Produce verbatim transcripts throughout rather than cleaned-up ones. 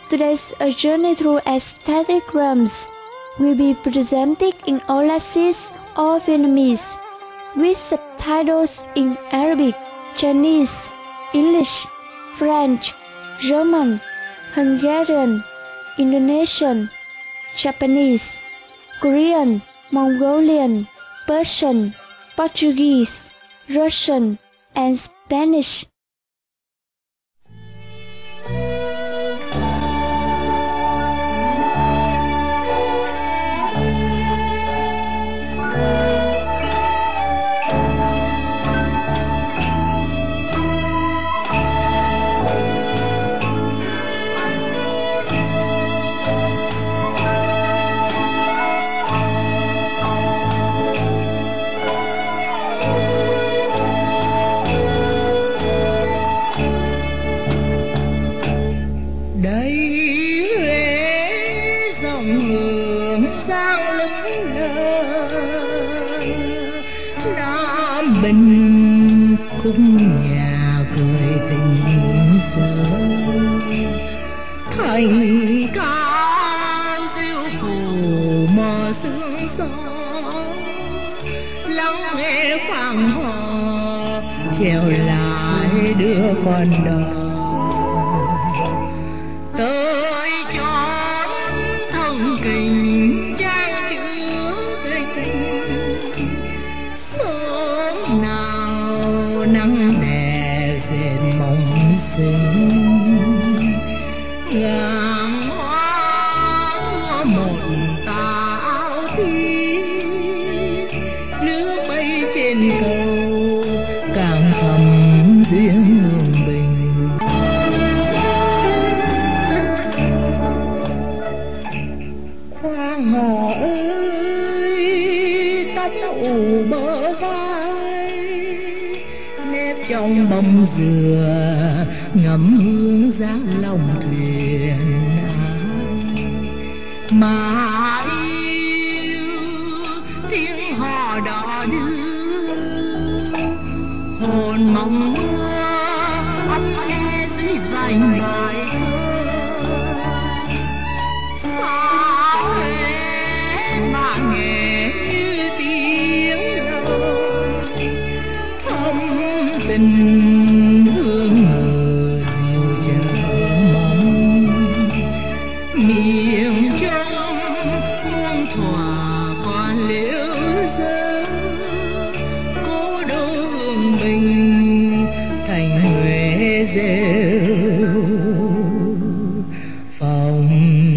Today's A Journey Through Aesthetic Realms will be presented in all languages or Vietnamese, with subtitles in Arabic, Chinese, English, French, German, Hungarian, Indonesian, Japanese, Korean, Mongolian, Persian, Portuguese, Russian, and Spanish. Bình khung nhà cười tình xưa, thành ca diêu phủ mờ sương gió, lắng nghe khoảng hò treo lại đứa con đò tới chốn thân kình trang chứa tình. Sớm nào nắng đè dệt mộng xinh, ngàn hoa thua một tà áo thiết, nước mây trên cầu càng thầm duyên hương bình. Khoan hò ơi tóc ủ bờ vai, nếp trong bông dừa ngắm hương dáng lòng thuyền mà yêu tiếng hò đò đưa hồn mộng mơ ấm e dưới vành bài thơ. Xa huế mà nghe như tiếng lòng thâm tình hương ngờ dịu chờ mong, miệng trong muôn thỏa còn liễu dơ cố đô hương bình thành huế rêu phòng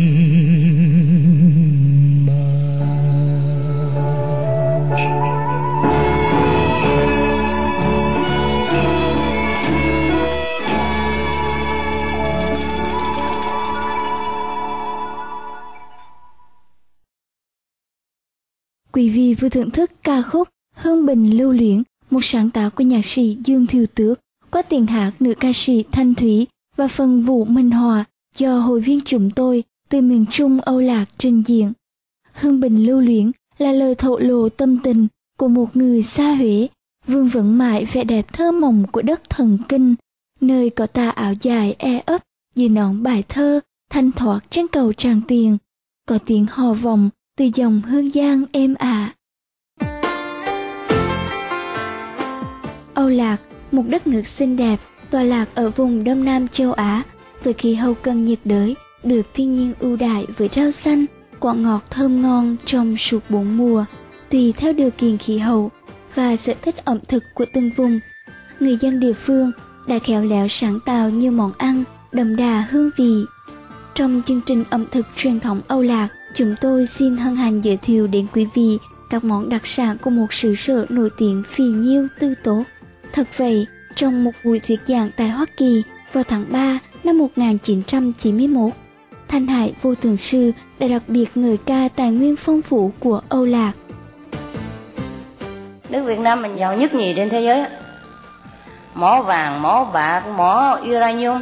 Quý vị vừa thưởng thức ca khúc Hương Bình Lưu Luyến, một sáng tác của nhạc sĩ Dương Thiều Tước, qua tiếng hát nữ ca sĩ Thanh Thúy và phần vũ minh họa do hội viên chúng tôi từ miền Trung Âu Lạc trình diễn. Hương Bình Lưu Luyến là lời thổ lộ tâm tình của một người xa Huế, vương vấn mãi vẻ đẹp thơ mộng của đất thần kinh, nơi có tà áo dài e ấp dưới nón bài thơ thanh thoát trên cầu Tràng Tiền, có tiếng hò vọng từ dòng hương giang êm ả. Âu Lạc, một đất nước xinh đẹp, tọa lạc ở vùng Đông Nam châu Á, với khí hậu cận nhiệt đới, được thiên nhiên ưu đãi với rau xanh, quả ngọt thơm ngon trong suốt bốn mùa, tùy theo điều kiện khí hậu và sở thích ẩm thực của từng vùng. Người dân địa phương đã khéo léo sáng tạo nhiều món ăn đậm đà hương vị. Trong chương trình ẩm thực truyền thống Âu Lạc, chúng tôi xin hân hạnh giới thiệu đến quý vị các món đặc sản của một xứ sở nổi tiếng phì nhiêu tươi tốt. Thật vậy, trong một buổi thuyết giảng tại Hoa Kỳ vào tháng ba năm một nghìn chín trăm chín mươi mốt, Thanh Hải Vô Thượng Sư đã đặc biệt ngợi ca tài nguyên phong phú của Âu Lạc. Nước Việt Nam mình giàu nhất nhì trên thế giới. Mỏ vàng, mỏ bạc, mỏ uranium,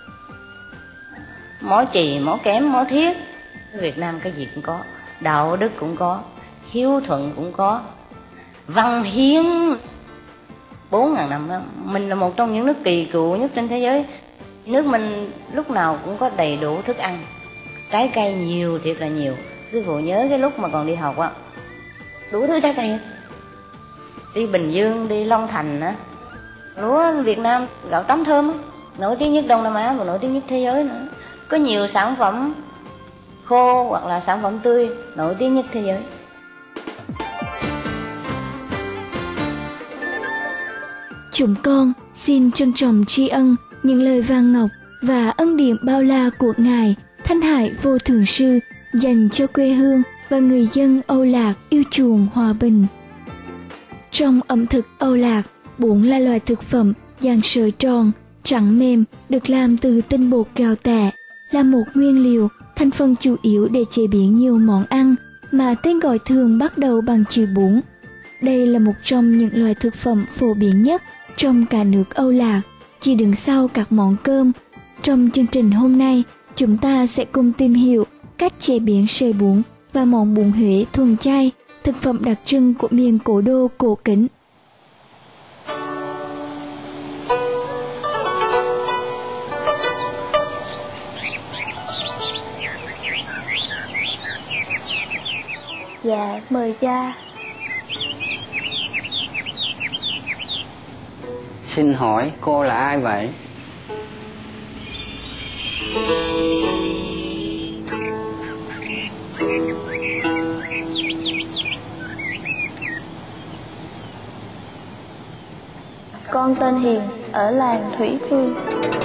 mỏ chì, mỏ kém, mỏ thiết. Việt Nam cái gì cũng có, đạo đức cũng có, hiếu thuận cũng có, văn hiến bốn ngàn năm đó. Mình là một trong những nước kỳ cựu nhất trên thế giới. Nước mình lúc nào cũng có đầy đủ thức ăn, trái cây nhiều thiệt là nhiều. Sư phụ nhớ cái lúc mà còn đi học á, đủ thứ trái cây hết. Đi Bình Dương, đi Long Thành á, lúa Việt Nam, gạo tấm thơm á, nổi tiếng nhất Đông Nam Á và nổi tiếng nhất thế giới nữa. Có nhiều sản phẩm khô hoặc là sản phẩm tươi nổi tiếng nhất thế giới. Chúng con xin trân trọng tri ân những lời vàng ngọc và ân điển bao la của Ngài Thanh Hải Vô Thượng Sư dành cho quê hương và người dân Âu Lạc yêu chuộng hòa bình. Trong ẩm thực Âu Lạc, bún là loài thực phẩm dạng sợi tròn, trắng mềm, được làm từ tinh bột gạo tẻ, là một nguyên liệu, thành phần chủ yếu để chế biến nhiều món ăn mà tên gọi thường bắt đầu bằng chữ bún. Đây là một trong những loài thực phẩm phổ biến nhất trong cả nước Âu Lạc, chỉ đứng sau các món cơm. Trong chương trình hôm nay, chúng ta sẽ cùng tìm hiểu cách chế biến sợi bún và món bún Huế thuần chay, thực phẩm đặc trưng của miền cố đô cổ kính. Dạ, mời cha. Xin hỏi cô là ai vậy? Con tên Hiền, ở làng Thủy Phương.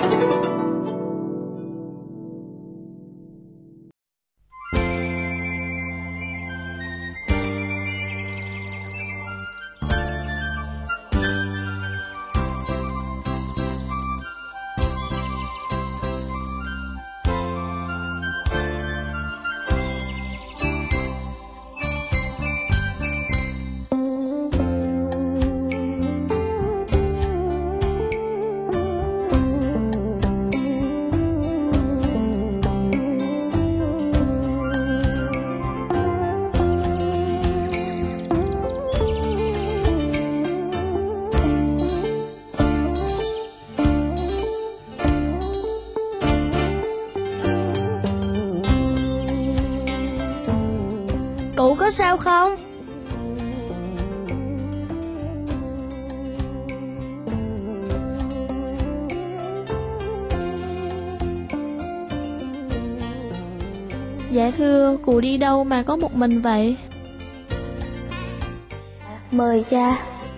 Cụ có sao không? Dạ thưa, cụ đi đâu mà có một mình vậy? Mời cha.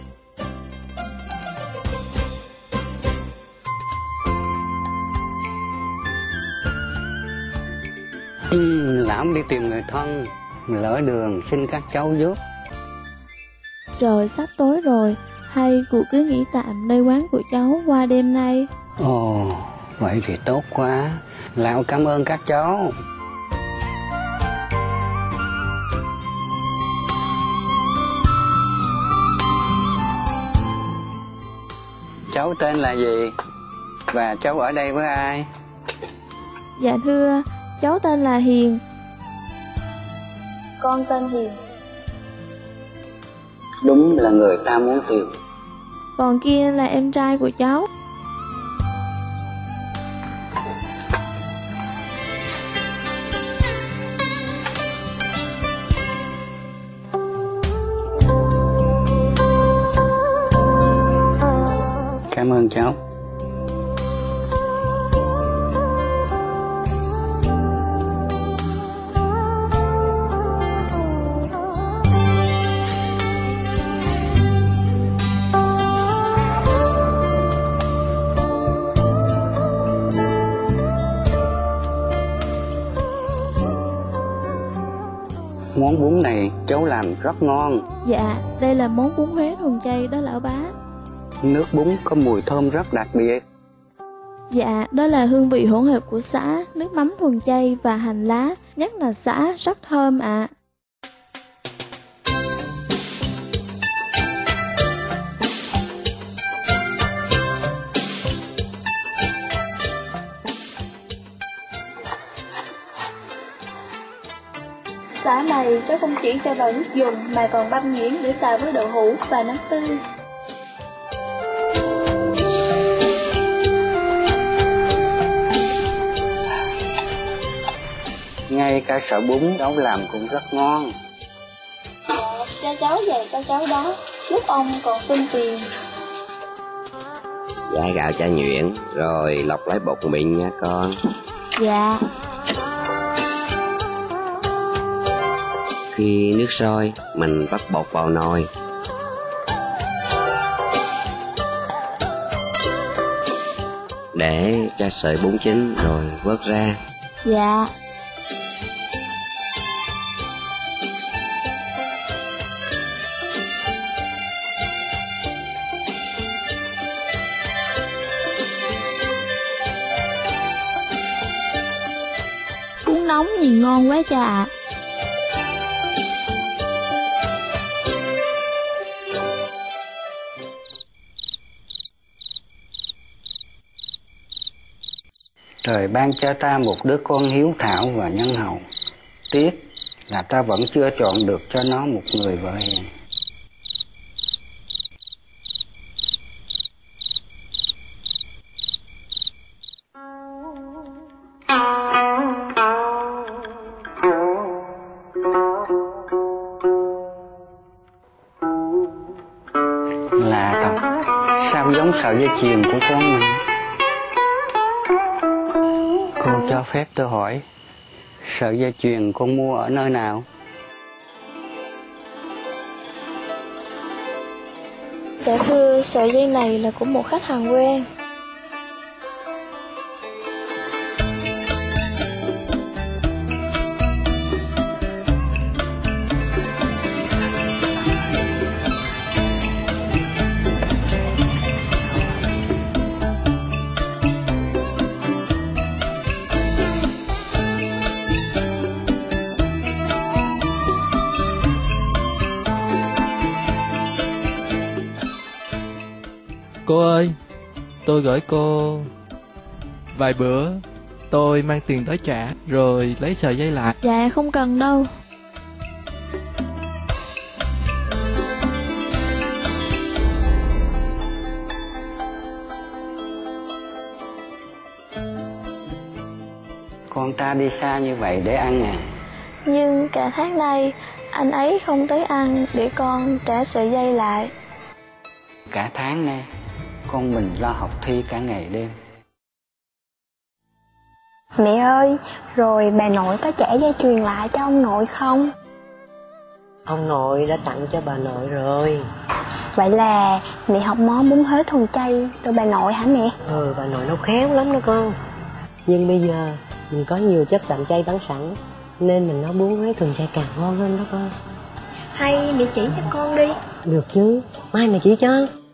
Ừ, lão đi tìm người thân, lỡ đường xin các cháu giúp. Trời sắp tối rồi, hay cụ cứ nghỉ tạm nơi quán của cháu qua đêm nay? Ồ, vậy thì tốt quá. Lão cảm ơn các cháu. Cháu tên là gì? Và cháu ở đây với ai? Dạ thưa, cháu tên là Hiền. Con tên Hiền. Đúng là người ta muốn tìm. Còn kia là em trai của cháu. Cảm ơn cháu. Món bún này cháu làm rất ngon. Dạ, đây là món bún Huế thuần chay đó lão bá. Nước bún có mùi thơm rất đặc biệt. Dạ, đó là hương vị hỗn hợp của sả, nước mắm thuần chay và hành lá, nhất là sả rất thơm ạ. À. Sả này cháu không chỉ cho vào nước dùng mà còn băm nhuyễn để xào với đậu hũ và nấm tươi. ngay cả sợi bún cháu làm cũng rất ngon. Cha cháu dạy cho cháu đó, lúc ông còn xin tiền. Dãi gạo cho nhuyễn, rồi lọc lấy bột mịn nha con. Dạ. Khi nước sôi, mình vắt bột vào nồi. Để cho sợi bún chín rồi vớt ra. Dạ. Bún nóng nhìn ngon quá cha ạ. Trời ban cho ta một đứa con hiếu thảo và nhân hậu. Tiếc là ta vẫn chưa chọn được cho nó một người vợ hiền. Lạ thật, sao giống sợi dây chuyền của con mình? Cô cho phép tôi hỏi, sợi dây chuyền con mua ở nơi nào? Dạ thưa, sợi dây này là của một khách hàng quen. Cô ơi, tôi gửi cô vài bữa, tôi mang tiền tới trả rồi lấy sợi dây lại. Dạ không cần đâu. Con ta đi xa như vậy để ăn à? Nhưng cả tháng nay anh ấy không tới ăn để con trả sợi dây lại. Cả tháng nay con mình lo học thi cả ngày đêm. Mẹ ơi, rồi bà nội có trả dây chuyền lại cho ông nội không? Ông nội đã tặng cho bà nội rồi. Vậy là mẹ học món bún Huế thuần chay từ bà nội hả mẹ? Ừ, bà nội nấu khéo lắm đó con. Nhưng bây giờ mình có nhiều chất đạm chay bán sẵn, nên mình nấu bún Huế thuần chay càng ngon hơn đó con. Hay mẹ chỉ cho con đi. Được chứ, mai mẹ chỉ cho.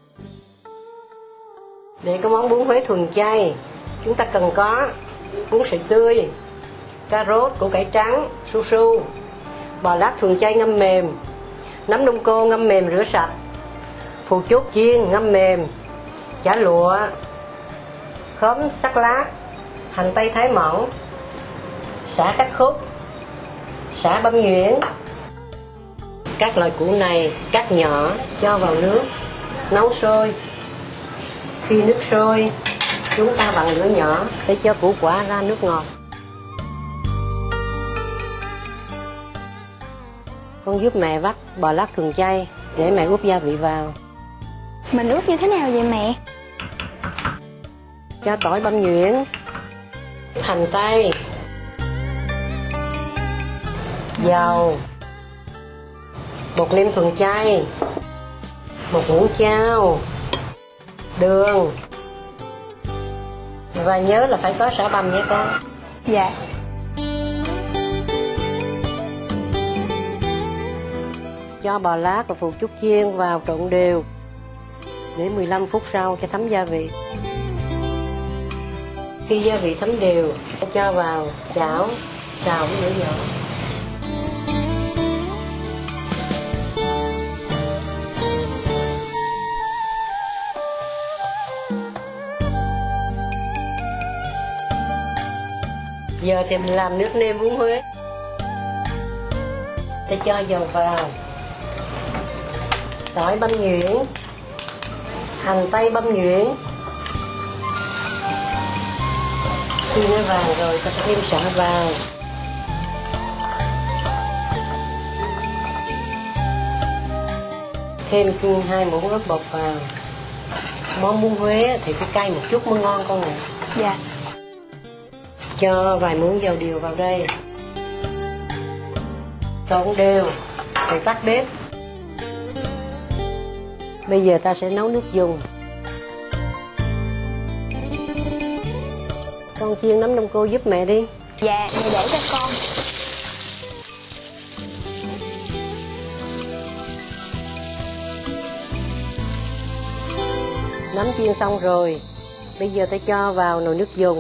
Để có món bún Huế thuần chay, chúng ta cần có bún sợi tươi, cà rốt, củ cải trắng, su su, bò lát thuần chay ngâm mềm, nấm đông cô ngâm mềm rửa sạch, phù chốt chiên ngâm mềm, chả lụa, khóm sắc lá, hành tây thái mỏng, sả cắt khúc, sả băm nhuyễn. Các loại củ này cắt nhỏ, cho vào nước, nấu sôi. Khi nước sôi, chúng ta vặn lửa nhỏ để cho củ quả ra nước ngọt. Con giúp mẹ vắt bò lát thuần chay để mẹ ướp gia vị vào. Mình ướp như thế nào vậy mẹ? Cho tỏi băm nhuyễn, hành tây, dầu, bột nêm thuần chay, một muỗng chao, đường. Và nhớ là phải có sả băm nhé con. Dạ. Cho bò lát và phù chút chiên vào trộn đều. Để mười lăm phút sau cho thấm gia vị. Khi gia vị thấm đều, cho vào chảo, xào với lửa nhỏ. Giờ thì mình làm nước nêm bún Huế. Để cho dầu vào, tỏi băm nhuyễn, hành tây băm nhuyễn. Khi nó vàng rồi ta thêm sả vào, thêm hai muỗng ớt bột vào. Món bún Huế thì phải cay một chút mới ngon con ạ. Dạ. Cho vài muỗng dầu điều vào đây. Trộn đều, rồi tắt bếp. Bây giờ ta sẽ nấu nước dùng. Con chiên nấm đông cô giúp mẹ đi. Dạ, mẹ để cho con. Nấm chiên xong rồi, bây giờ ta cho vào nồi nước dùng.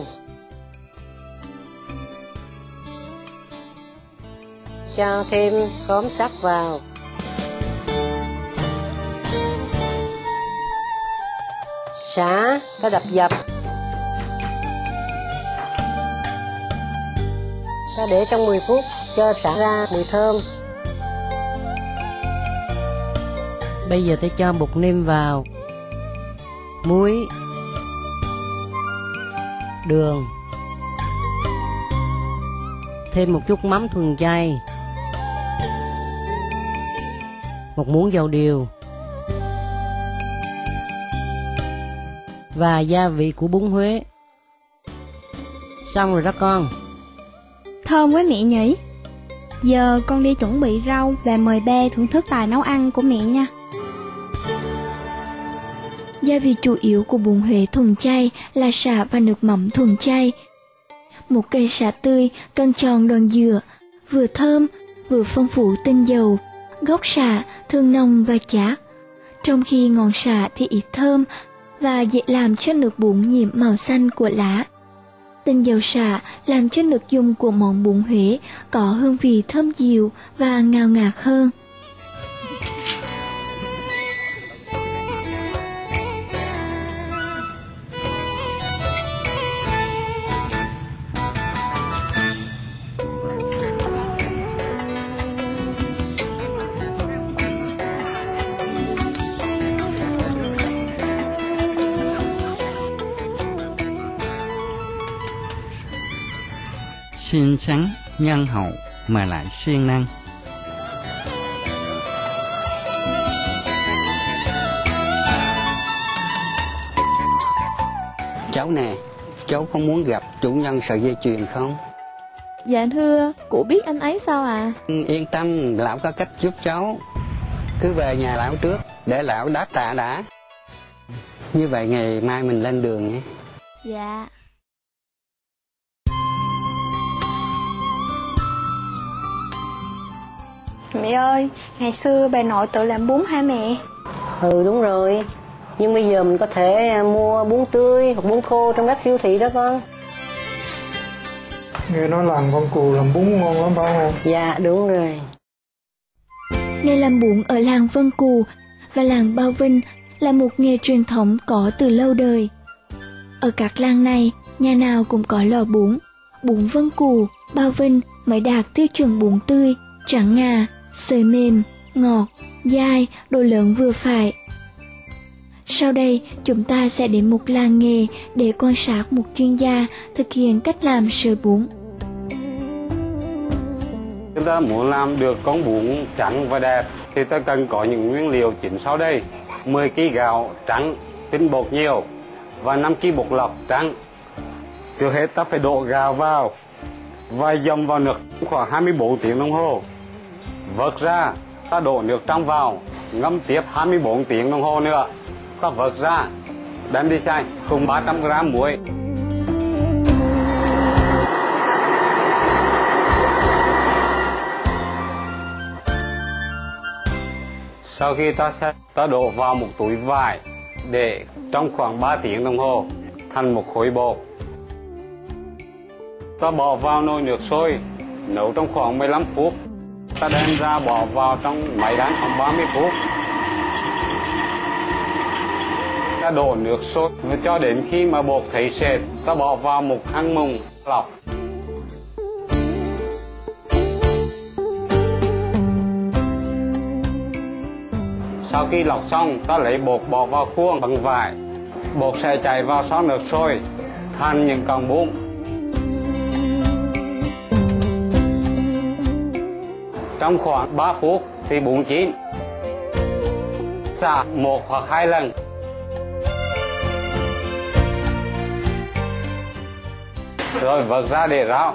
Cho thêm khóm sắt vào. Sả ta đập dập. Ta để trong mười phút cho sả ra mùi thơm. Bây giờ ta cho bột nêm vào, muối, đường, thêm một chút mắm thuần chay, một muỗng dầu điều và gia vị của bún Huế. Xong rồi đó con. Thơm quá mẹ nhỉ. Giờ con đi chuẩn bị rau và mời ba thưởng thức tài nấu ăn của mẹ nha. Gia vị chủ yếu của bún Huế thuần chay là sả và nước mắm thuần chay. Một cây sả tươi cân tròn đòn dừa, vừa thơm vừa phong phú tinh dầu. Gốc sả thường nồng và chát, trong khi ngọn sả thì ít thơm và dễ làm cho nước bún nhiễm màu xanh của lá. Tinh dầu sả làm cho nước dùng của món bún Huế có hương vị thơm dịu và ngào ngạt hơn. Xinh xắn, nhân hậu mà lại siêng năng. Cháu nè, cháu có muốn gặp chủ nhân sợi dây chuyền không? Dạ thưa, cụ biết anh ấy sao à? Yên tâm, lão có cách giúp cháu. Cứ về nhà lão trước, để lão đáp tạ đã. Như vậy ngày mai mình lên đường nhé. Dạ. Mẹ ơi, ngày xưa bà nội tự làm bún hả mẹ? Ừ đúng rồi. Nhưng bây giờ mình có thể mua bún tươi hoặc bún khô trong các siêu thị đó con. Nghe nói làng Vân Cù làm bún ngon lắm phải không? Dạ đúng rồi. Nghề làm bún ở làng Vân Cù và làng Bao Vinh là một nghề truyền thống có từ lâu đời. Ở các làng này, nhà nào cũng có lò bún. Bún Vân Cù, Bao Vinh mới đạt tiêu chuẩn bún tươi, trắng ngà, sợi mềm, ngọt, dai, độ lớn vừa phải. Sau đây, chúng ta sẽ đến một làng nghề để quan sát một chuyên gia thực hiện cách làm sợi bún. Chúng ta muốn làm được con bún trắng và đẹp thì ta cần có những nguyên liệu chính sau đây: mười ki lô gạo trắng, tinh bột nhiều và năm ki lô bột lọc trắng. Trước hết ta phải đổ gạo vào và dầm vào nước khoảng hai mươi bốn tiếng đồng hồ. Vớt ra, ta đổ nước trong vào, ngâm tiếp hai mươi bốn tiếng đồng hồ nữa. Ta vớt ra, đem đi xay cùng ba trăm gam muối. Sau khi ta xay, ta đổ vào một túi vải để trong khoảng ba tiếng đồng hồ thành một khối bột. Ta bỏ vào nồi nước sôi, nấu trong khoảng mười lăm phút. Ta đem ra bỏ vào trong máy đánh khoảng ba mươi phút. Ta đổ nước sôi và cho đến khi mà bột thấy sệt, ta bỏ vào một khăn mùng lọc. Sau khi lọc xong, ta lấy bột bỏ vào khuôn bằng vải. Bột sẽ chảy vào sau nước sôi thành những cọng bún. Trong khoảng ba phút thì bún chín. xả một hoặc hai lần. Rồi vớt ra để ráo.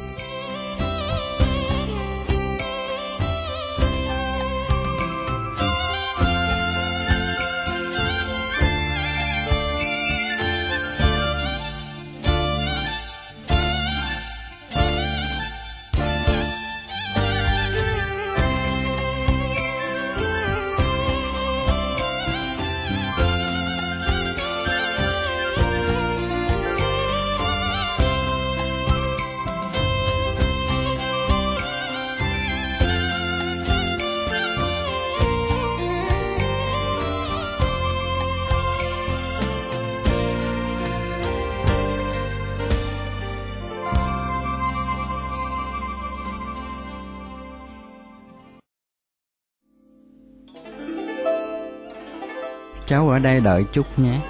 Cháu ở đây đợi chút nhé.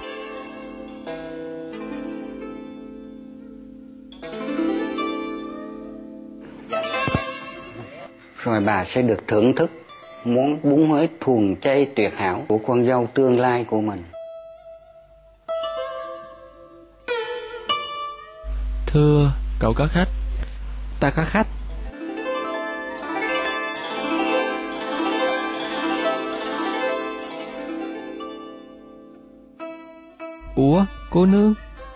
Rồi bà sẽ được thưởng thức món bún Huế thuần chay tuyệt hảo của con dâu tương lai của mình. Thưa, cậu có khách? Ta có khách. Ủa, cô nương?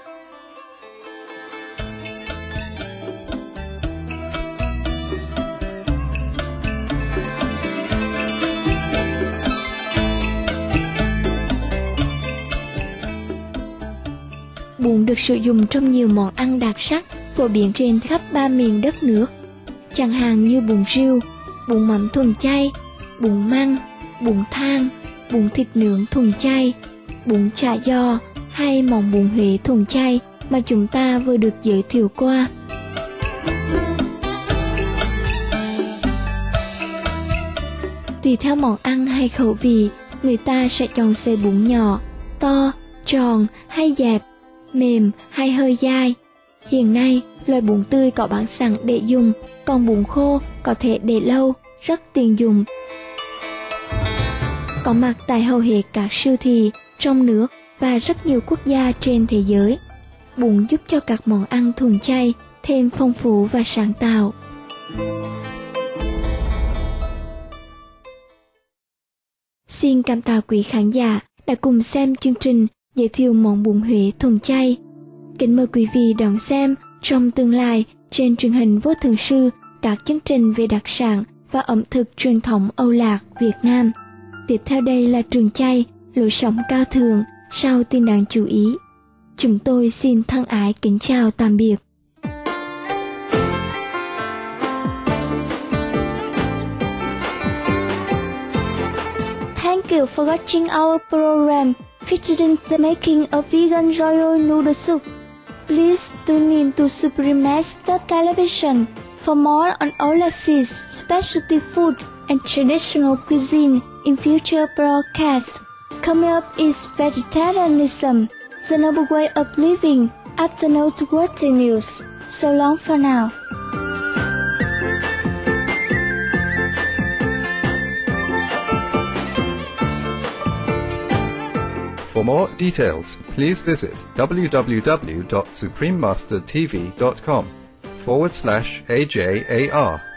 Bún được sử dụng trong nhiều món ăn đặc sắc, phổ biến trên khắp ba miền đất nước. Chẳng hạn như bún riêu, bún mắm thuần chay, bún măng, bún thang, bún thịt nướng thuần chay, bún chả giò hay món bún Huế thuần chay mà chúng ta vừa được giới thiệu qua. Tùy theo món ăn hay khẩu vị, người ta sẽ chọn xay bún nhỏ, to, tròn hay dẹp, mềm hay hơi dai. Hiện nay, loại bún tươi có bán sẵn để dùng, còn bún khô có thể để lâu, rất tiện dụng. Có mặt tại hầu hết các siêu thị trong nước và rất nhiều quốc gia trên thế giới. Bún giúp cho các món ăn thuần chay thêm phong phú và sáng tạo. Xin cảm tạ quý khán giả đã cùng xem chương trình giới thiệu món bún Huế thuần chay. Kính mời quý vị đón xem trong tương lai trên truyền hình Vô Thường Sư các chương trình về đặc sản và ẩm thực truyền thống Âu Lạc, Việt Nam. Tiếp theo đây là Trường Chay, lối sống cao thượng, sau tin đáng chú ý. Chúng tôi xin thân ái kính chào tạm biệt. Thank you for watching our program featuring the making of vegan royal noodle soup. Please tune in to Supreme Master Television for more on Oasis, specialty food and traditional cuisine in future broadcasts. Coming up is vegetarianism, the noble way of living, after noteworthy news. So long for now. For more details, please visit www.suprememastertv.com forward slash AJAR.